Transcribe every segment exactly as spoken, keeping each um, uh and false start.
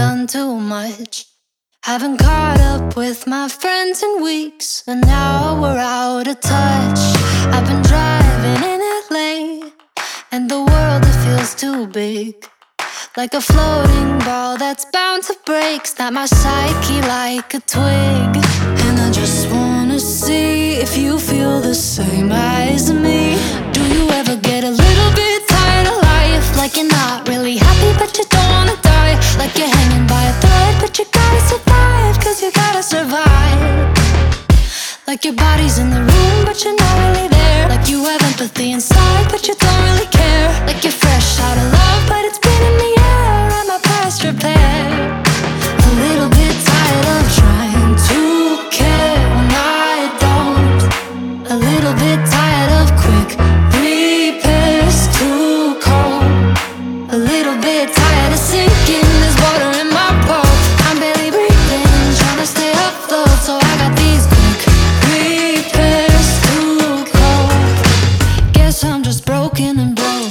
done too much. Haven't caught up with my friends in weeks, and now we're out of touch. I've been driving in L A, and the world, it feels too big, like a floating ball that's bound to break. Snap my psyche like a twig. And I just wanna see if you feel the same as me. Do you ever get a little bit tired of life? Like you're not really happy but you don't wanna die. Like you're hanging by a thread but you gotta survive, cause you gotta survive. Like your body's in the room but you're not really there. Like you have empathy inside but you don't really care. Like you're fresh out of love but it's been in the air. Am I past repair? A little bit tired of trying to care when I don't. A little bit tired of quick repairs, too cold. A little bit tired of sinking, there's water in my boat. I'm barely breathing, trying to stay afloat. So I got these quick repairs, too cold. Guess I'm just broken and broke.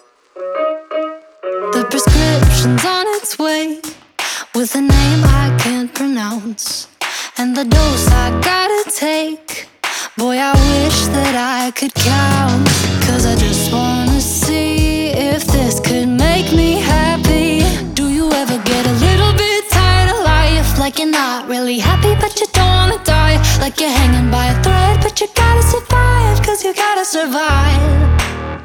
The prescription's on its way, with a name I can't pronounce, and the dose I gotta take. Boy, I wish that I could count, cause I just wanna see if this could make me happy. Do you ever get a little bit tired of life? Like you're not really happy but you don't wanna die. Like you're hanging by a thread but you gotta survive, cause you gotta survive.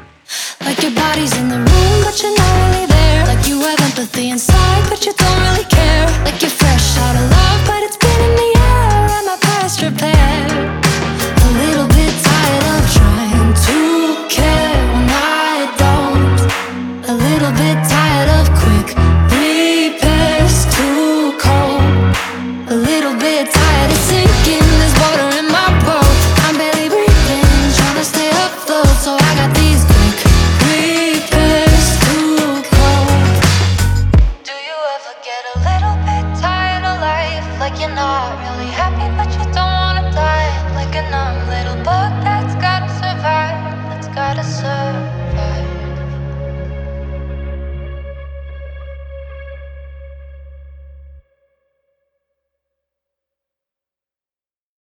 Like your body's in the room but you're not really there. Like you have empathy inside but you don't really